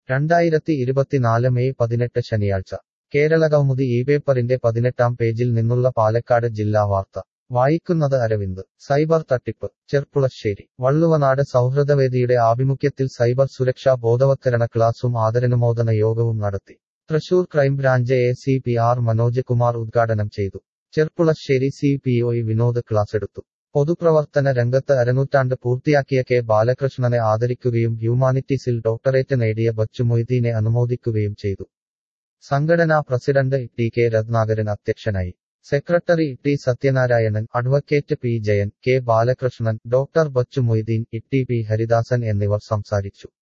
2024 May 18 ശനിയാഴ്ച കേരളകൗമുദി ഈ പേപ്പറിന്റെ 18-ാം പേജിൽ നിന്നുള്ള പാലക്കാട് ജില്ലാ വാർത്ത വായിക്കുന്നത് അരവിന്ദ് സൈബർ തട്ടിപ്പ് ചെർപ്പുളശ്ശേരി വള്ളുവനാട് സൗഹൃദവേദിയുടെ ആഭിമുഖ്യത്തിൽ സൈബർ സുരക്ഷാ ബോധവത്കരണ ക്ലാസും ആദരാനുമോദന യോഗവും നടത്തി Thrissur crime branch ACP R Manoj Kumar ഉദ്ഘാടനം ചെയ്തു ചെർപ്പുളശ്ശേരി CPO വിനോദ് ക്ലാസെടുത്തു പൊതുപ്രവർത്തന രംഗത്ത് അരനൂറ്റാണ്ട് പൂർത്തിയാക്കിയ കെ ബാലകൃഷ്ണനെ ആദരിക്കുകയും ഹ്യൂമാനിറ്റീസിൽ ഡോക്ടറേറ്റ് നേടിയ ബച്ചു മൊയ്തീനെ അനുമോദിക്കുകയും ചെയ്തു സംഘടനാ പ്രസിഡന്റ് TK രത്നാകരൻ അധ്യക്ഷനായി secretary T Sathyanarayanan advocate P Jayan K Balakrishnan doctor Bachu Moideen TP Haridasan എന്നിവർ സംസാരിച്ചു